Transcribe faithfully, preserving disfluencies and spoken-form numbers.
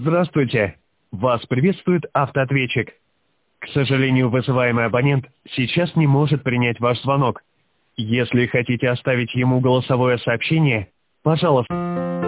Здравствуйте. Вас приветствует автоответчик. К сожалению, вызываемый абонент сейчас не может принять ваш звонок. Если хотите оставить ему голосовое сообщение, пожалуйста.